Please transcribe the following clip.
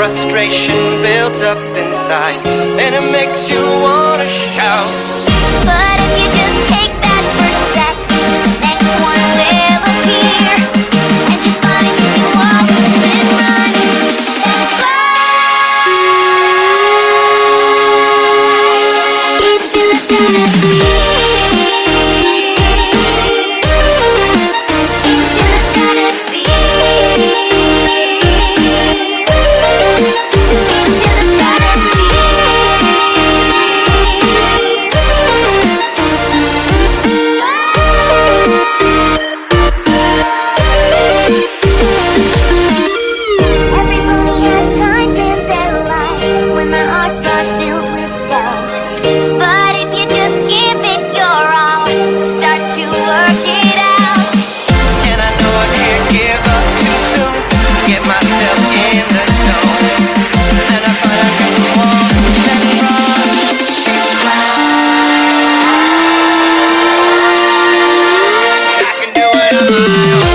frustration builds up inside, and it makes you wanna shout. But if you just take that first step, the next one will appear, and you find you can walk and run and fly into the stratosphere. Into the stratosphere. Into the Everybody has times in their lives when their hearts are filled with doubt. But if you just give it your all, start to work it out. And I know I can't give up too soon. Get myself in the zone, and I find I can walk and run and fly. I can do it on my own.